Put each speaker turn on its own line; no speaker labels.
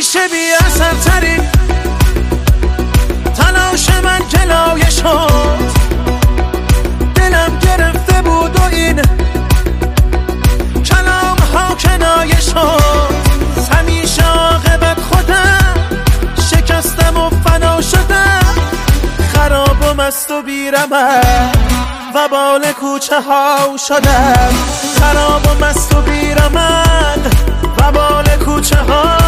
همیشه بی اثر تری تلاش من جلایه شد، دلم گرفته بود و این کلام ها کنایه شد. همیشه عاقبت خودم شکستم و فنا شدم، خراب و مست و بیرمم و بال کوچه ها شدم، خراب و مست و بیرمم و بال کوچه ها